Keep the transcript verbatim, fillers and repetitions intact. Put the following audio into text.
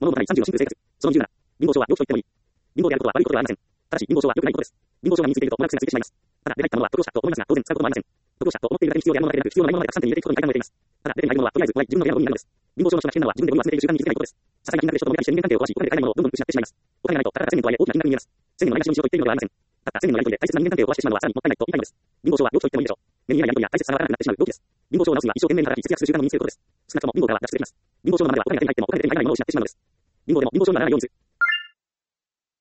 物語さんじゅうの真空生活。そのにじゅうなな、貧乏症は良きと言ってもいい。貧乏であることは悪いことではありません。ただし、貧乏症は良くないことです。貧乏症が身についていると、モラクスがついてしまいます。ただ、出て入ったものは得をしたと思いますが、当然使うこともありません。得をしたと思っているだけに必要であるものだけでなく、必要ないものまでたくさん手に入れていくことに大胆を入れています。ただ、出てないものはとりあえず怖い自分の嫌なものになるのです。貧乏症の人が危険なのは自分でゴミを集めている習慣に気づけないことです。ささやかな金額で人ともやりして人間関係を壊し、お金で買えないものをどんどん失ってしまいます。お金がないと、たかがせんえんとはいえ大きな金額に見えます。せんえんのないがしろにしようと言っているのではありません。たったせんえんのやり取りで大切な人間関係を壊してしまうのはさらにもったいないと言いたいのです。貧乏症は良きと言ってもいいでしょう。目に見えないやり取りや大切さがわからなくなってしまう病気です。貧乏症を治すには一生懸命に働き節約する習慣を身につけることです。少なくとも貧乏からは脱出できます。貧乏症のままではお金が手に入ってもお金で手に入らないものを失ってしまうのです。貧乏でも貧乏症にはならないようにする。